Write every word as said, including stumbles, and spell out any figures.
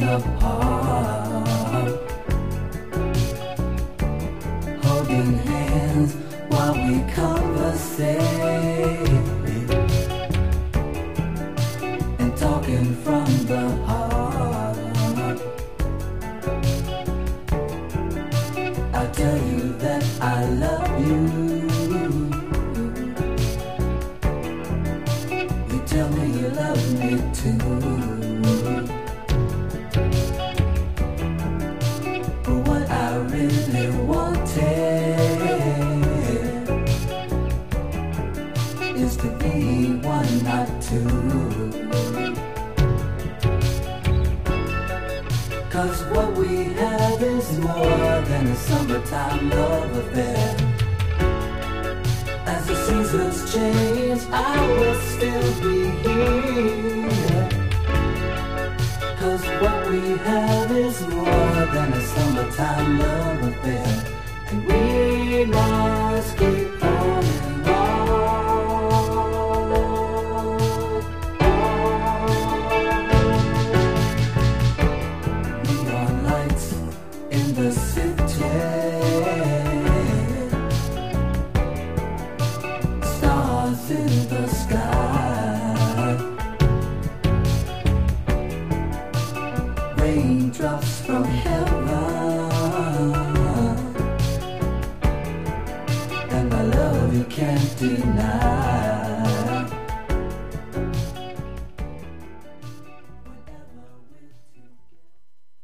apart, holding hands while we conversate, and talking from the heart. I tell you that I love you. You tell me you love me too. But what I really wanted is to be one, not two. Cause what we have is more than a summertime love affair. As the seasons change, I will still be here. Cause what we have is more than a summertime love affair. And we must keep holding on. Neon lights in the city, stars in the sky, raindrops from heaven.